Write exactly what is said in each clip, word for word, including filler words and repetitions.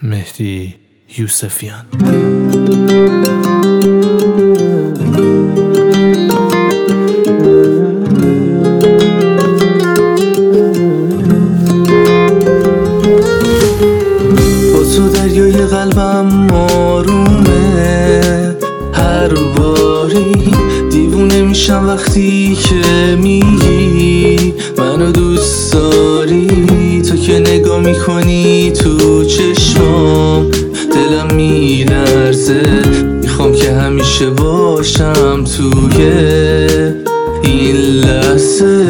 مهدی یوسفیان. با تو دریای قلبم آرومه، هر باری دیوونه میشم وقتی که میگی منو دوست داری. تو که نگاه میکنی تو چشمام دلم میلرزه، میخوام که همیشه باشم توی این لحظه.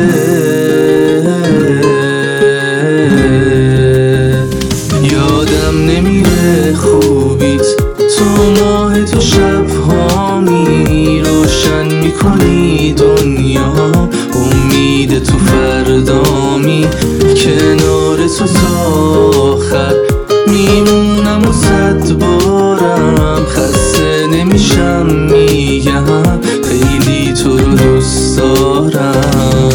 یادم نمیره خوبیت، تو ماه تو شب‌هامی روشن میکنی دنیا، امید تو فردامی، کنار تو تا آخر میمونم و صد بارم خسته نمیشم، میگم خیلی تو رو دوست دارم.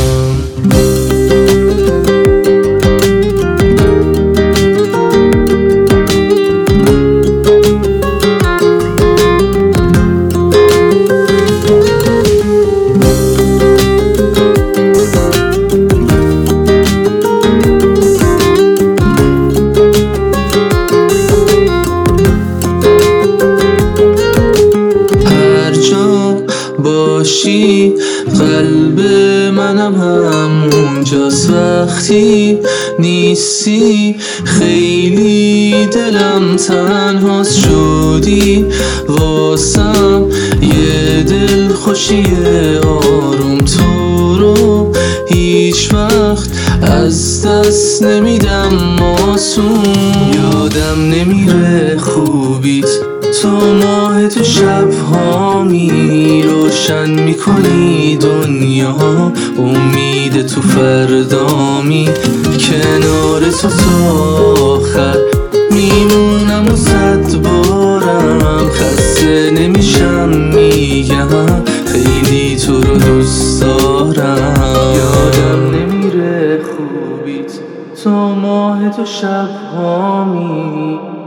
باشی قلب منم همونجاست، وقتی نیستی خیلی دلم تنهاست. شدی واسم یه دل خوشی آروم، تو رو هیچ وقت از دست نمیدم آسون. یادم نمیره خوبیت، تو ماه تو شب‌هامی روشن میکنی دنیا، امید تو فردامی، کنار تو تا آخر میمونم و صد بارم خسته نمیشم، میگم خیلی تو رو دوست دارم. یادم نمیره خوبیت، تو ماه تو شب‌هامی